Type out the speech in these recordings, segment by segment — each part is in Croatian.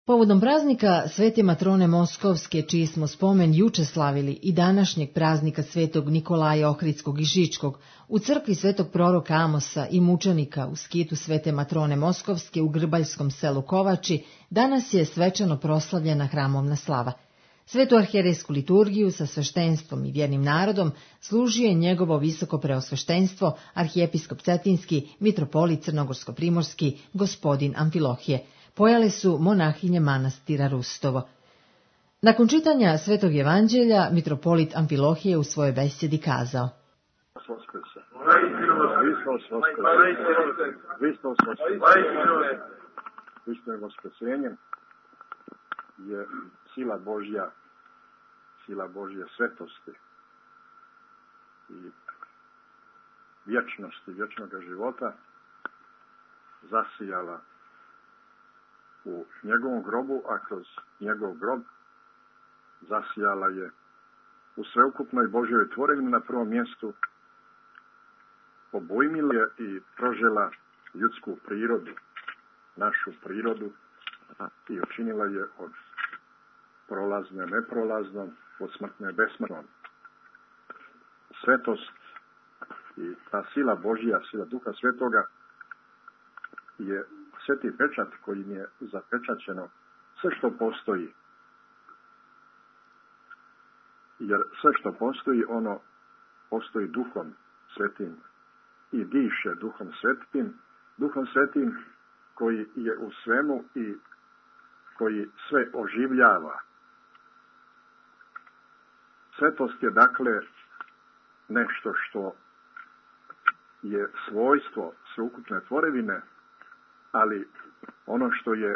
Povodom praznika Svete Matrone Moskovske, čiji smo spomen juče slavili, i današnjeg praznika Svetog Nikolaja Ohridskog i Žičkog, u crkvi Svetog proroka Amosa i mučenika u skitu Svete Matrone Moskovske u grbaljskom selu Kovači, danas je svečano proslavljena hramovna slava. Svetu arhijerejsku liturgiju sa sveštenstvom i vjernim narodom služio je njegovo visoko preosveštenstvo, arhijepiskop Cetinski, mitropolit Crnogorsko-primorski, gospodin Amfilohije. Pojale su monahinje manastira Rustovo. Nakon čitanja Svetog evanđelja, mitropolit Amfilohije u svojoj besjedi kazao: Hristovo vaskrsenje je sila Božje svetosti i vječnosti, vječnoga života zasijala u njegovom grobu, a kroz njegov grob zasijala je u sveukupnoj Božjoj tvorevini na prvom mjestu, obujmila je i prožela ljudsku prirodu, našu prirodu, i učinila je od prolazne neprolaznom, od smrtne besmrtnom. Svetost i ta sila Božja, sila Duha Svetoga je sveti pečat kojim je zapečaćeno sve što postoji. Jer sve što postoji, ono postoji Duhom Svetim i diše Duhom Svetim koji je u svemu i koji sve oživljava. Svetost je dakle nešto što je svojstvo sveukupne tvorevine, ali ono što je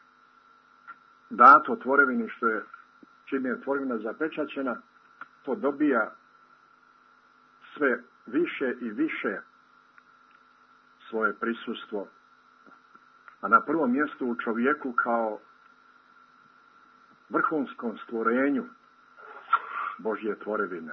dato tvorevini, čim je tvorevina zapečaćena, to dobija sve više i više svoje prisustvo, a na prvom mjestu u čovjeku kao vrhunskom stvorenju Božje tvorevine.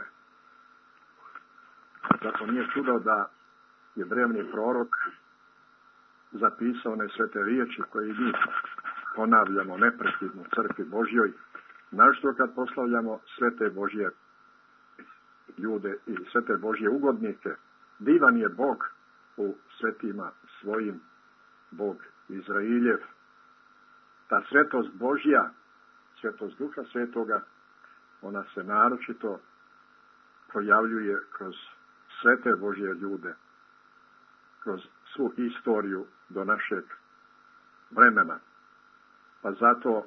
Zato nije čudo da je drevni prorok zapisao one svete riječi koje i mi ponavljamo neprekidno u crkvi Božjoj, našto kad proslavljamo svete Božje ljude i svete Božje ugodnike. Divan je Bog u svetima svojim, Bog Izrailjev. Ta svetost Božja, svetost Duha Svetoga, ona se naročito projavljuje kroz svete Božje ljude, kroz svu istoriju do našeg vremena. Pa zato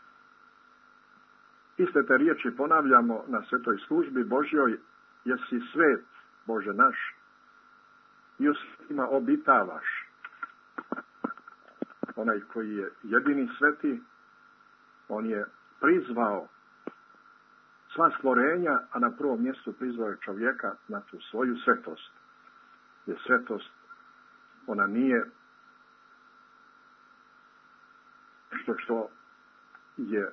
iste te riječi ponavljamo na svetoj službi Božjoj: jesi svet, Bože naš, i u svetima obitavaš. Onaj koji je jedini sveti, on je prizvao sva stvorenja, a na prvom mjestu prizvao je čovjeka na tu svoju svetost. Jer svetost, ona nije što je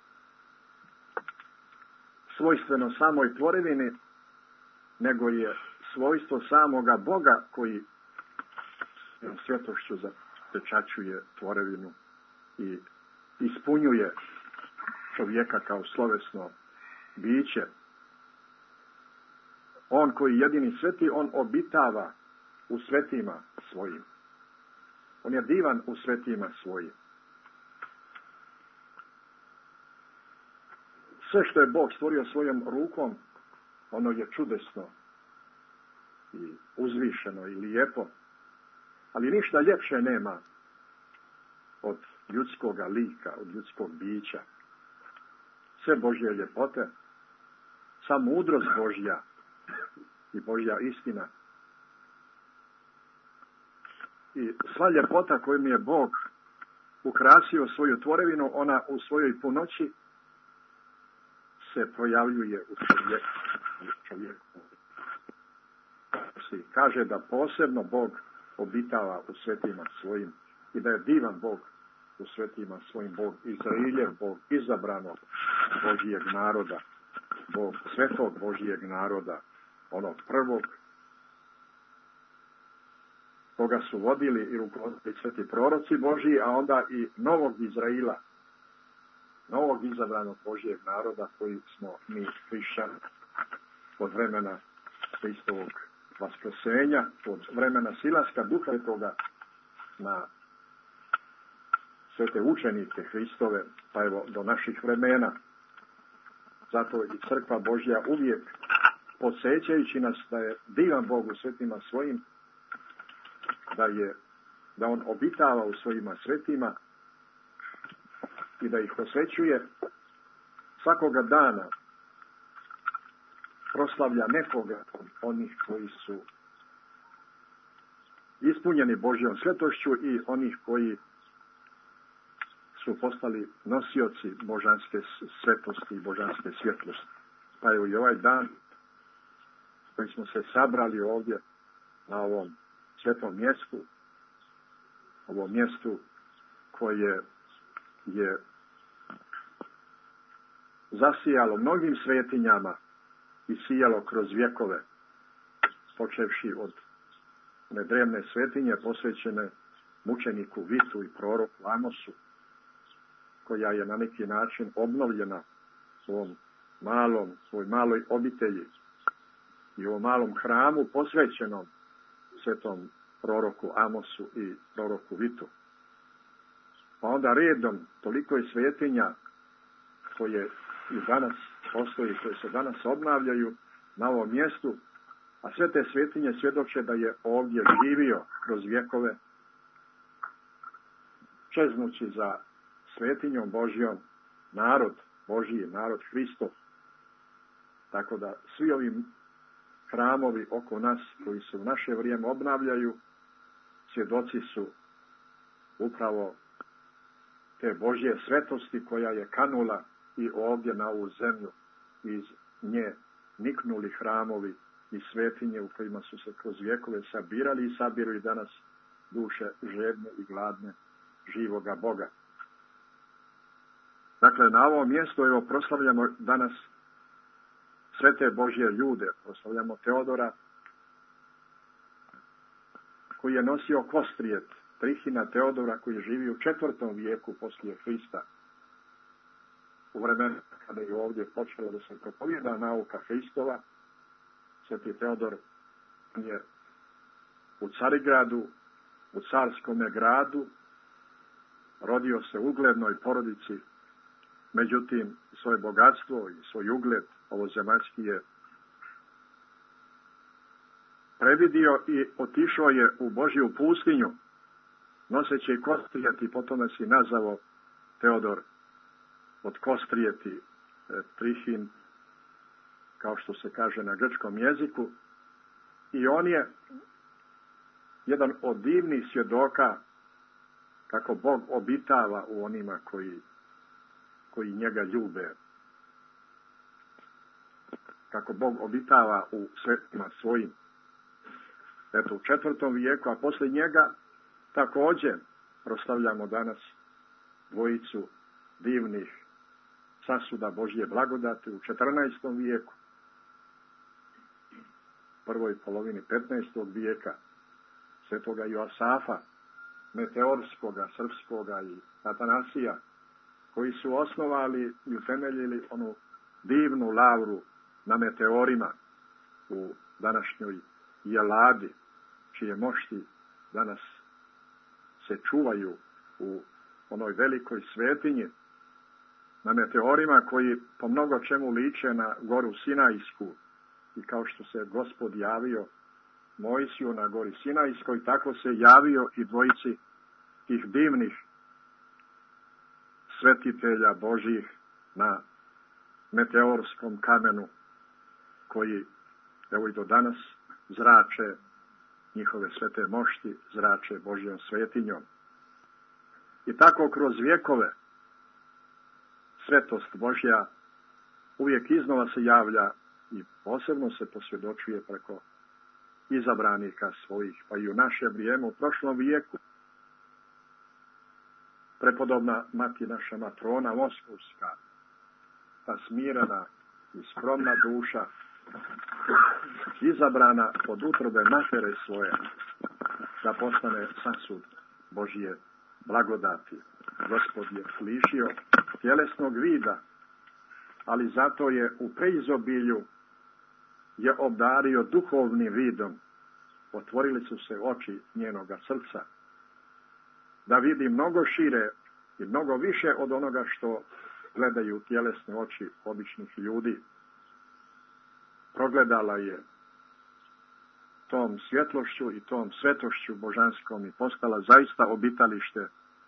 svojstveno samoj tvorevini, nego je svojstvo samoga Boga koji svetošću zapečaćuje tvorevinu i ispunjuje čovjeka kao slovesno biće. On koji jedini sveti, on obitava u svetima svojim. On je divan u svetima svojim. Sve što je Bog stvorio svojom rukom, ono je čudesno i uzvišeno i lijepo, ali ništa ljepše nema od ljudskoga lika, od ljudskog bića. Sve Božje ljepote, sva mudrost Božja i Božja istina i sva ljepota kojom je Bog ukrasio svoju tvorevinu, ona u svojoj punoći se projavljuje u čovjeku. Kaže da posebno Bog obitava u svetima svojim i da je divan Bog u svetima svojim, Bog Izrailjev, Bog izabranog Božijeg naroda, Bog svetog Božijeg naroda, onog prvog koga su vodili i rukovodili sveti proroci Božiji, a onda i novog Izraila, novog izabranog Božjeg naroda koji smo mi hrišćani od vremena Hristovog vaskrsenja, od vremena silaska Duha Svetoga na sve te učenike Hristove, pa evo do naših vremena. Zato i crkva Božja uvijek podsjećajući nas da je divan Bog u svetima svojim, da on obitava u svojima svetima i da ih osvećuje, svakoga dana proslavlja nekoga od onih koji su ispunjeni Božjom svetošću i onih koji su postali nosioci božanske svetosti i božanske svjetlosti. Pa evo i ovaj dan koji smo se sabrali ovdje na ovom svetom mjestu, ovom mjestu koje je zasijalo mnogim svetinjama i sijalo kroz vjekove, počevši od one drevne svetinje posvećene mučeniku Vitu i proroku Amosu, koja je na neki način obnovljena u ovoj maloj obitelji i u ovom malom hramu posvećenom svetom proroku Amosu i proroku Vitu. Pa onda redom toliko je svetinja koje i danas postoji, koje se danas obnavljaju na ovom mjestu, a sve te svetinje svjedoče da je ovdje živio kroz vjekove, čeznući za svetinjom Božjom narod Božji, narod Hristov. Tako da svi ovi hramovi oko nas koji se u naše vrijeme obnavljaju, svjedoci su upravo te Božje svetosti koja je kanula i ovdje na ovu zemlju. Iz nje niknuli hramovi i svetinje u kojima su se kroz vjekove sabirali i sabiru i danas duše žedne i gladne živoga Boga. Dakle, na ovom mjestu evo proslavljamo danas sve te Božje ljude. Proslavljamo Teodora koji je nosio kostrijet, Trihina Teodora koji živi u 4. vijeku poslije Hrista. U vremenu kada je ovdje počelo da se propovijeda nauka Hristova, sveti Teodor je u Carigradu, u carskome gradu, rodio se u uglednoj porodici, međutim svoje bogatstvo i svoj ugled ovozemaljski je previdio i otišao je u Božju pustinju, noseći kostrijet i potom si nazvao Teodor od kostrijeti, Trihin, kao što se kaže na grčkom jeziku. I on je jedan od divnih svjedoka kako Bog obitava u onima koji njega ljube. Kako Bog obitava u svetima svojim. Eto, u 4. vijeku, a poslije njega također proslavljamo danas dvojicu divnih sasuda Božje blagodati u 14. vijeku, prvoj polovini 15. vijeka, svetoga Joasafa, Meteorskoga, Srpskoga i Atanasija, koji su osnovali i utemeljili onu divnu lavru na Meteorima u današnjoj Jeladi, čije mošti danas se čuvaju u onoj velikoj svetinji na Meteorima koji po mnogo čemu liče na goru Sinajsku. I kao što se Gospod javio Mojsiju na gori Sinajskoj, tako se javio i dvojici tih divnih svetitelja Božjih na Meteorskom kamenu, koji evo i do danas zrače njihove svete mošti, zrače Božjom svetinjom. I tako kroz vjekove svetost Božja uvijek iznova se javlja i posebno se posvjedočuje preko izabranika svojih, pa i u naše vrijeme, u prošlom vijeku. Prepodobna mati naša matrona Moskovska, ta smirena i skromna duša, izabrana pod utrobe matere svoje, da postane sasud Božje blagodati. Gospod je lišio tjelesnog vida, ali zato je u preizobilju je obdario duhovnim vidom. Otvorili su se oči njenoga srca da vidi mnogo šire i mnogo više od onoga što gledaju tjelesne oči običnih ljudi. Progledala je tom svjetlošću i tom svetošću božanskom i postala zaista obitalište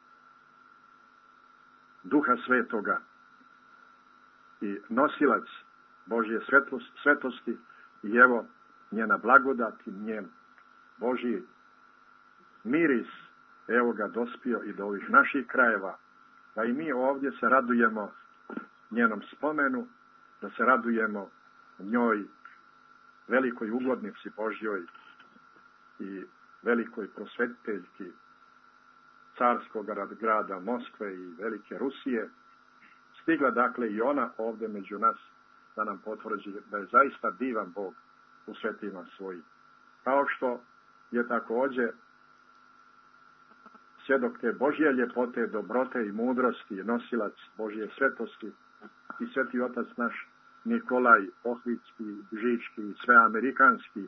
Duha Svetoga i nosilac Božje svetosti. I evo njena blagodat i njen Božji miris, evo ga dospio i do ovih naših krajeva, da i mi ovdje se radujemo njenom spomenu, da se radujemo njoj, velikoj ugodnici Božjoj i velikoj prosvetiteljki carskog grada Moskve i velike Rusije. Stigla dakle i ona ovdje među nas da nam potvrđi da je zaista divan Bog u svetima svojim. Kao što je također svjedok te Božje ljepote, dobrote i mudrosti, nosilac Božje svetosti i sveti otac naš Nikolaj Ohridski, Žički i sveamerikanski,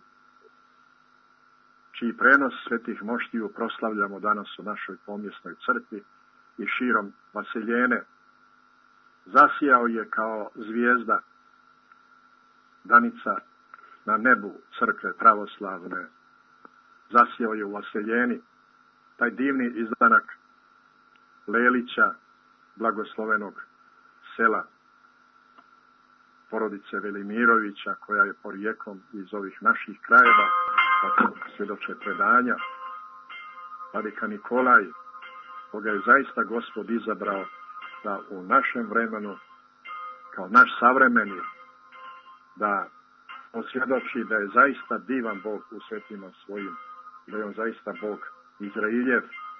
čiji prenos svetih moštiju proslavljamo danas u našoj pomjesnoj crkvi i širom Vaseljene. Zasijao je kao zvijezda danica na nebu crkve pravoslavne. Zasijao je u Vaseljeni taj divni izdanak Lelića, blagoslovenog sela porodice Velimirovića, koja je porijeklom iz ovih naših krajeva, kako svjedoče predanja. Vladika Nikolaj, koga je zaista Gospod izabrao da u našem vremenu, kao naš savremeni, da osvjedoči da je zaista divan Bog u svetima svojim, da je on zaista Bog Izrailjev.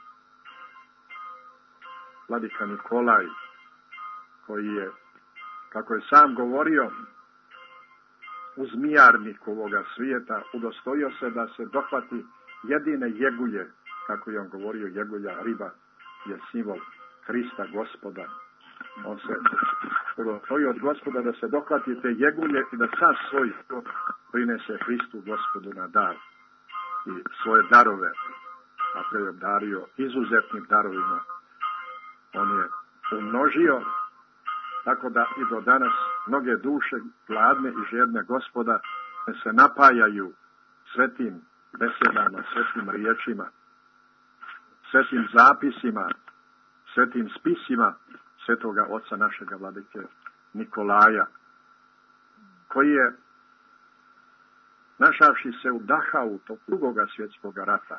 Vladika Nikolaj, koji je, kako je sam govorio, u zmijarniku ovoga svijeta, udostojio se da se dohvati jedine jegulje, kako je on govorio, jegulja, riba je simbol Hrista Gospoda. On se udostojio od Gospoda da se dohvati te jegulje i da sav svoj život prinese Hristu Gospodu na dar i svoje darove, a to je obdario izuzetnim darovima. On je umnožio, tako da i do danas mnoge duše gladne i žedne Gospoda se napajaju svetim besedama, svetim riječima, svetim zapisima, svetim spisima svetoga oca našega vladike Nikolaja, koji je, našavši se u Dachau tog drugoga svjetskog rata,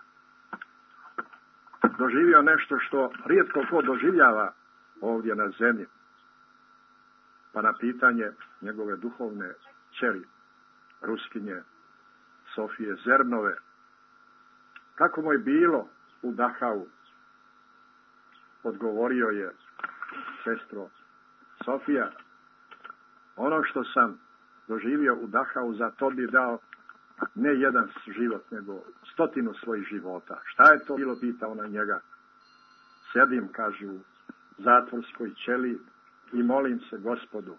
doživio nešto što rijetko ko doživljava ovdje na zemlji. Pa na pitanje njegove duhovne kćeri, Ruskinje Sofije Zernove, kako mu je bilo u Dachau, odgovorio je: sestro Sofija, ono što sam doživio u Dachau, za to bi dao ne jedan život, nego 100 svojih života. Šta je to bilo, pita ona njega. Sjedim, kaže, u zatvorskoj ćeliji i molim se Gospodu.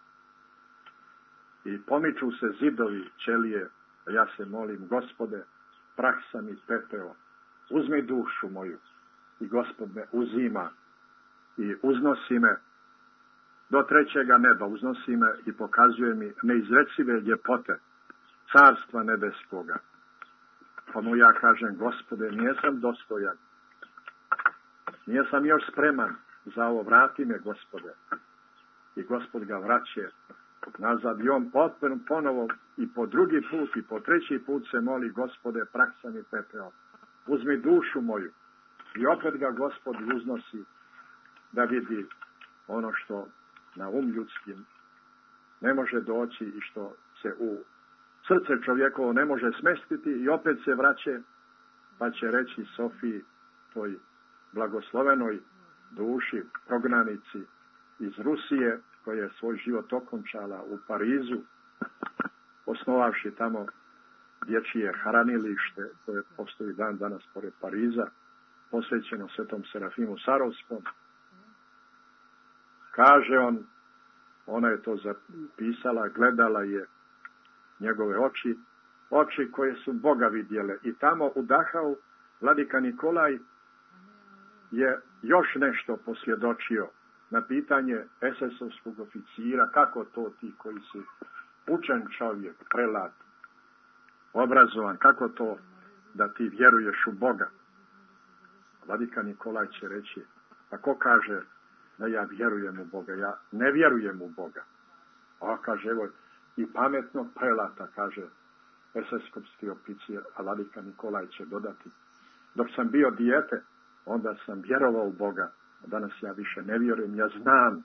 I pomiču se zidovi ćelije, a ja se molim: Gospode, prah sam i pepeo, uzmi dušu moju. I Gospod me uzima i uznosi me do trećega neba, uznosi me i pokazuje mi neizrecive ljepote carstva nebeskoga. Pa mu ja kažem: Gospode, nijesam dostojan, nijesam još spreman za ovo, vrati me, Gospode. I Gospod ga vraća nazad i on ponovo i po drugi put i po treći put se moli: Gospode, prah sam i pepeo, uzmi dušu moju. I opet ga Gospod uznosi da vidi ono što na ljudskim ne može doći i što se u srce čovjekovo ne može smestiti, i opet se vraća, pa će reći Sofiji, toj blagoslovenoj duši, prognanici iz Rusije, koja je svoj život okončala u Parizu, osnovavši tamo dječje hranilište koje postoji dan danas pored Pariza, posvećeno svetom Serafimu Sarovskom. Kaže on, ona je to zapisala, gledala je njegove oči koje su Boga vidjele. I tamo u Dachau vladika Nikolaj je još nešto posvjedočio na pitanje SS-ovskog oficira, kako to ti koji si učen čovjek, prelat, obrazovan, kako to da ti vjeruješ u Boga. Vladika Nikolaj će reći, pa ko kaže da ja vjerujem u Boga? Ja ne vjerujem u Boga. A kaže, evo, i pametnog prelata, kaže SS-ovski oficir, a vladika Nikolaj će dodati, dok sam bio dijete, onda sam vjerovao u Boga, a danas ja više ne vjerujem, ja znam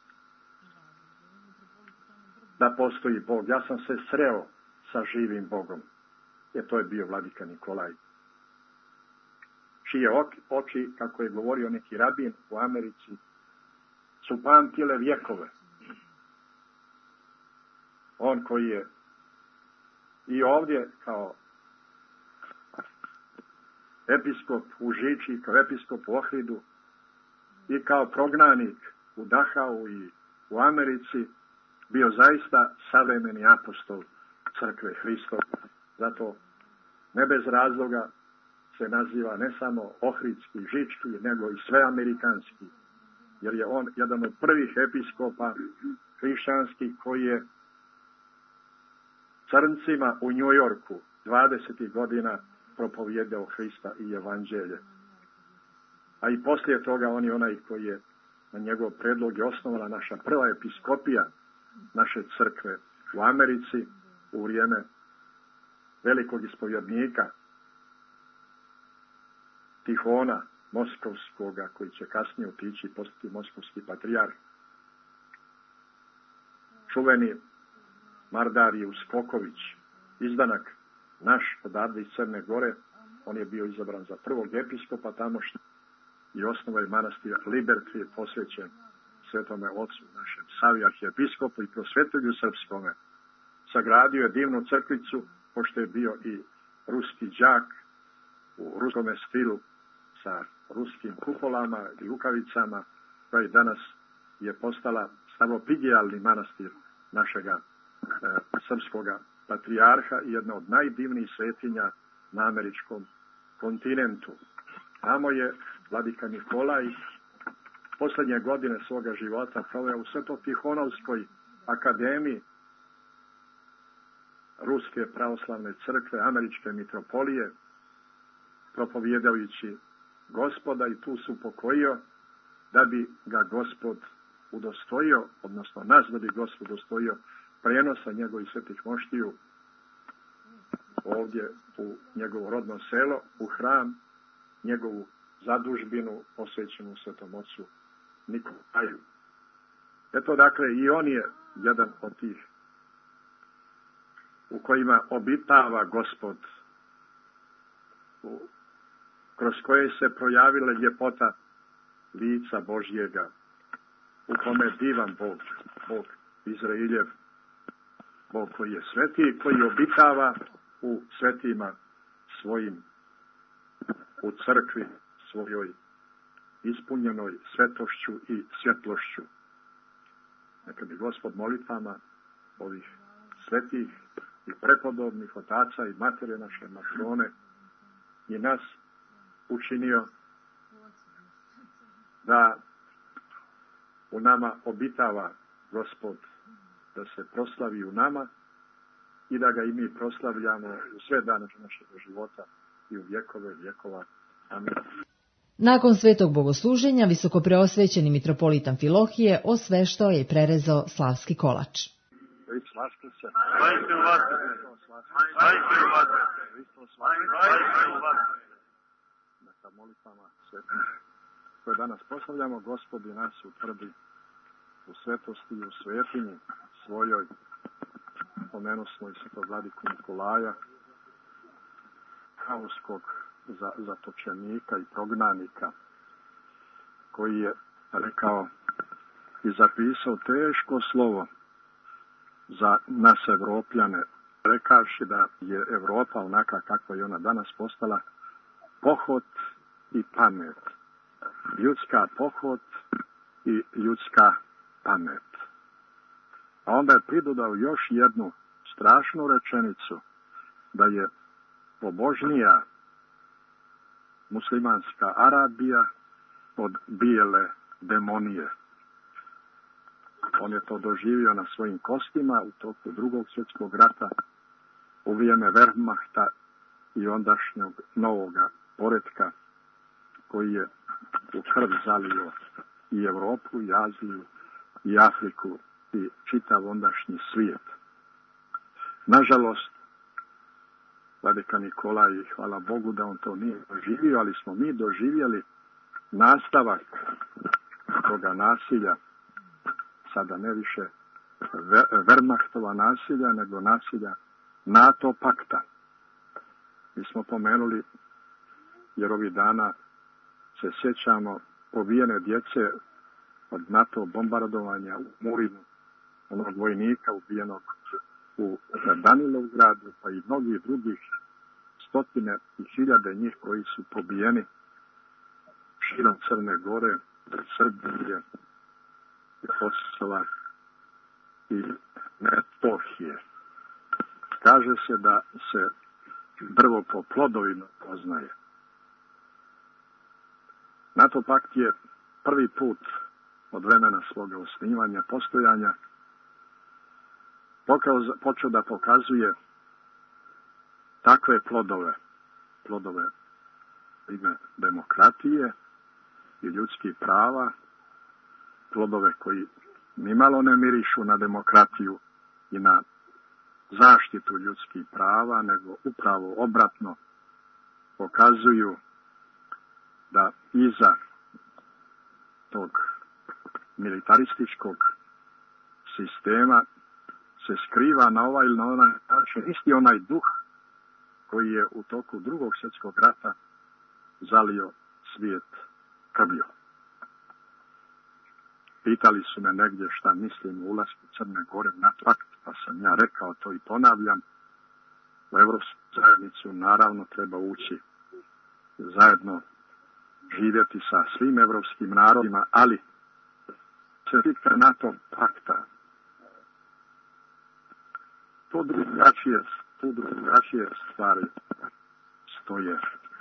da postoji Bog. Ja sam se sreo sa živim Bogom. Jer to je bio vladika Nikolaj. Čije oči, kako je govorio neki rabin u Americi, su pamtile vjekove. On koji je i ovdje kao episkop u Žiči, kao episkop u Ohridu i kao prognanik u Dachau i u Americi bio zaista savremeni apostol crkve Hristove. Zato ne bez razloga se naziva ne samo ohridski, žički, nego i sveamerikanski. Jer je on jedan od prvih episkopa hrišćanskih koji je crncima u New Yorku 20. godina propovijedao Hrista i evanđelje. A i poslije toga on je onaj koji je na njegov predlog je osnovala naša prva episkopija naše crkve u Americi u vrijeme velikog ispovjednika Tihona Moskovskoga, koji će kasnije otići i postati moskovski patrijarh. Čuveni Mardarijus Skoković, izdanak naš odavde iz Crne Gore, on je bio izabran za prvog episkopa tamošnji i osnovao je manastir Liberty, posvećen svetome ocu našem Savi arhijepiskopu i prosvetelju srpskome. Sagradio je divnu crkvicu, pošto je bio i ruski đak u ruskome stilu sa ruskim kupolama i rukavicama, koja i danas je postala staropigijalni manastir našega srpskoga patrijarha i jedna od najdivnijih svetinja na američkom kontinentu. Tamo je vladika Nikolaj posljednje godine svoga života proveo u Sveto-Tihonovskoj akademiji Ruske pravoslavne crkve, američke mitropolije, propovijedajući Gospoda, i tu se upokojio da bi ga Gospod udostojio, odnosno nas da bi Gospod udostojio prenosa njegovih svetih moštiju ovdje u njegovo rodno selo, u hram, njegovu zadužbinu posvećenu Svetom ocu Nikolaju. Eto, dakle, i on je jedan od tih u kojima obitava Gospod, kroz koje se projavila ljepota lica Božjega, u kome divan Bog, Bog Izraeljev, Bog koji je sveti, koji obitava u svetima svojim, u crkvi svojoj, ispunjenoj svetošću i svjetlošću. Neka bi Gospod molitvama ovih svetih i prepodobnih otaca i matere naše matrone i nas učinio da u nama obitava Gospod, da se proslavi u nama i da ga i mi proslavljamo u sve dane našeg života i u vjekove vjekova. Amin. Nakon svetog bogosluženja visokopreosvećeni mitropolitan Filohije osveštao je i prerezao slavski kolač. Neka molitvama svetim koje danas proslavljamo, Gospodi nas utvrdi u svetosti i u svetinji svojoj. Pomenusmo i svetog vladiku Nikolaja, haoskog zatočenika i prognanika, koji je rekao i zapisao teško slovo za nas Evropljane, rekavši da je Evropa onaka kakva je ona danas postala, pohot i pamet. Ljudska pohot i ljudska pamet. A onda je pridodao još jednu strašnu rečenicu, da je pobožnija muslimanska Arabija od bijele demonije. On je to doživio na svojim kostima u toku Drugog svjetskog rata, u vrijeme Wehrmachta i ondašnjeg novoga poretka koji je u krv zalio i Europu, i Aziju, i Afriku i čitav ondašnji svijet. Nažalost, vladika Nikolaj, hvala Bogu da on to nije doživio, ali smo mi doživjeli nastavak toga nasilja, sada ne više Wehrmachtova nasilja, nego nasilja NATO pakta. Mi smo pomenuli, jer ovih dana se sjećamo pobijene djece od NATO bombardovanja u Murinu, onog vojnika ubijenog u Danilovgradu, pa i mnogih drugih stotine i hiljade njih koji su pobijeni širom Crne Gore, Srbije, Kosova i Metohije. Kaže se da se drvo po plodovima poznaje. NATO pakt je prvi put od vremena svoga osnivanja, postojanja, počeo da pokazuje takve plodove ime demokratije i ljudskih prava, plodove koji nimalo ne mirišu na demokratiju i na zaštitu ljudskih prava, nego upravo obratno pokazuju da iza tog militarističkog sistema se skriva na ovaj ili na onaj način isti onaj duh koji je u toku Drugog svjetskog rata zalio svijet krvlju. Pitali su me negdje šta mislim o ulasku Crne Gore na pakt, pa sam ja rekao to i ponavljam. U Evropsku zajednicu naravno treba ući zajedno, živjeti sa svim evropskim narodima, ali se tiče NATO pakta, tu drugačije stvari stoje.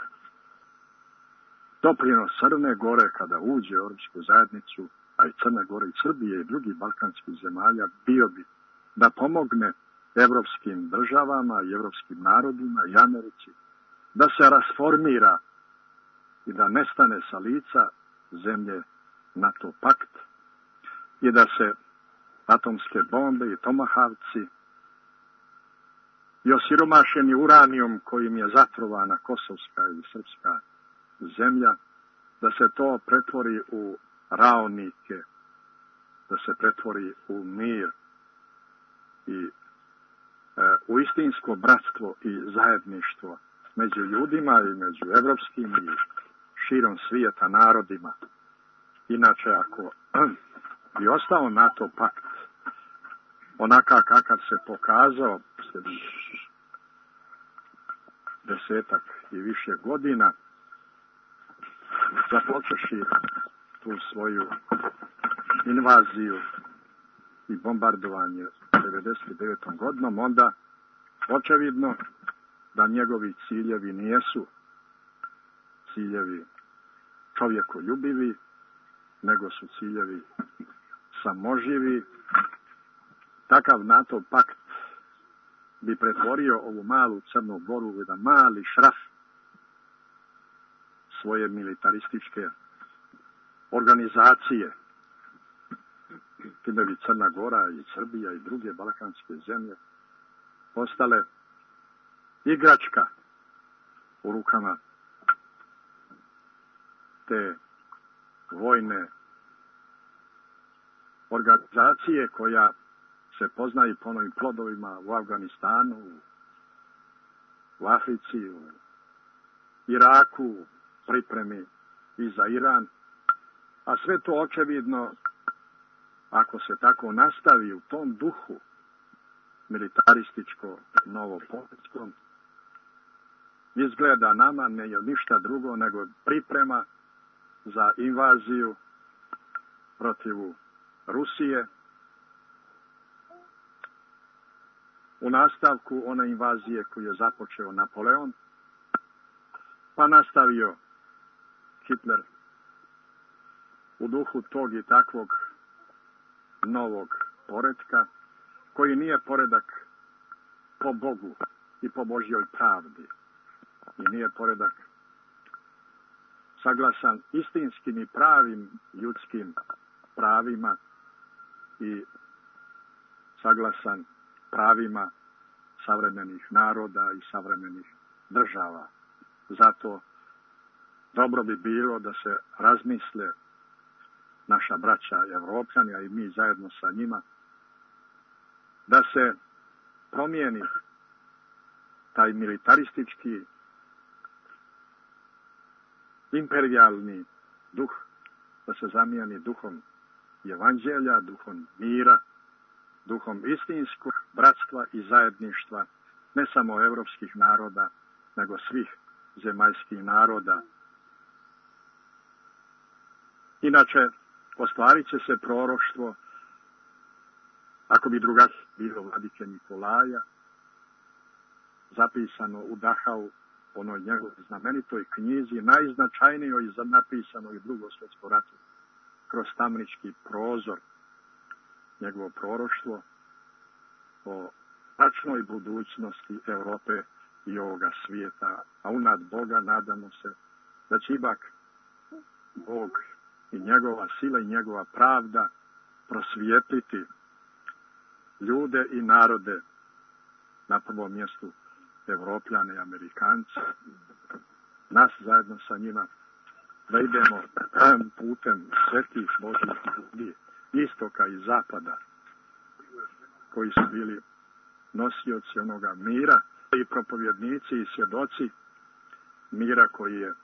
Doprinos Crne Gore kada uđe u Europsku zajednicu, a i Crne Gore i Srbije i drugih balkanskih zemalja, bio bi da pomogne evropskim državama i evropskim narodima i Americi da se rasformira i da nestane sa lica zemlje NATO pakt i da se atomske bombe i tomahavci i osiromašeni uranijum kojim je zatrovana kosovska i srpska zemlja, da se to pretvori u raonike, da se pretvori u mir i u istinsko bratstvo i zajedništvo među ljudima i među evropskim i širom svijeta narodima. Inače, ako bi ostao NATO pakt onaka kakav se pokazao desetak i više godina, započeši tu svoju invaziju i bombardovanje 1999. godinom, onda očevidno da njegovi ciljevi nijesu ciljevi čovjekoljubivi, nego su ciljevi samoživi. Takav NATO pakt bi pretvorio ovu malu Crnu Goru u jedan mali šraf svoje militarističke organizacije. Time bi Crna Gora i Srbija i druge balkanske zemlje postale igračka u rukama te vojne organizacije koja se poznaje po novim plodovima u Afganistanu, u Africi, u Iraku, u pripremi i za Iran. A sve to očevidno, ako se tako nastavi u tom duhu militarističko-novopovetskom, izgleda nama ne je ništa drugo nego priprema za invaziju protiv Rusije, u nastavku one invazije koju je započeo Napoleon, pa nastavio Hitler u duhu tog i takvog novog poretka, koji nije poredak po Bogu i po Božjoj pravdi. I nije poredak saglasan istinskim i pravim ljudskim pravima i saglasan pravima savremenih naroda i savremenih država. Zato dobro bi bilo da se razmisle naša braća Evropljani, a i mi zajedno sa njima, da se promijeni taj militaristički, imperijalni duh, da se zamijeni duhom evanđelja, duhom mira, duhom istinskog bratstva i zajedništva, ne samo evropskih naroda, nego svih zemaljskih naroda. Inače, ostvarit će se proroštvo, ako bi drugačije bilo, vladike Nikolaja, zapisano u Dachau, onoj njegovoj znamenitoj knjizi, najznačajnijoj napisanoj u Drugom svjetskom ratu, kroz tamnički prozor, njegovo proroštvo o tačnoj budućnosti Europe i ovoga svijeta, a unad Boga nadamo se da će ipak Bog i njegova sila i njegova pravda prosvijetliti ljude i narode, na prvom mjestu Evropljane i Amerikanci, nas zajedno sa njima, da idemo putem svetih Božjih ljudi, istoka i zapada, koji su bili nosioci onoga mira i propovjednici i svjedoci mira koji je,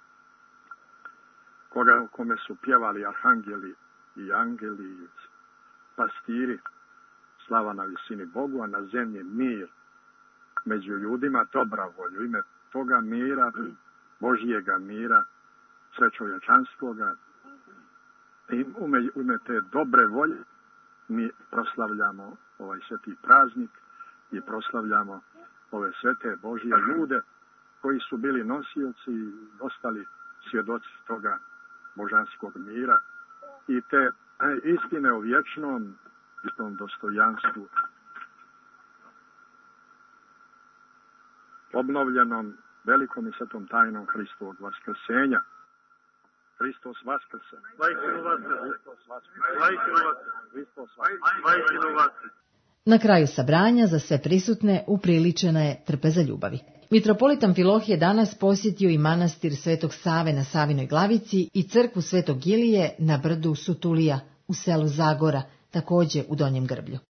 kome su pjevali arhangeli i angeli i pastiri, slava na visini Bogu, a na zemlji mir među ljudima, dobra volju. Ime toga mira, Božjega mira, srećovječanstvoga, i ime te dobre volje mi proslavljamo ovaj sveti praznik i proslavljamo ove svete Božje ljude koji su bili nosioci i ostali svjedoci toga božanskog mira i te istine o vječnom dostojanstvu, obnovljenom velikom i svetom tajnom Hristovog vaskrsenja. Hristos vaskrse. Na kraju sabranja za sve prisutne upriličena je trpeza ljubavi. Mitropolit Amfilohije danas posjetio i manastir Svetog Save na Savinoj Glavici i crkvu Svetog Ilije na brdu Sutulija u selu Zagora, također u Donjem Grblju.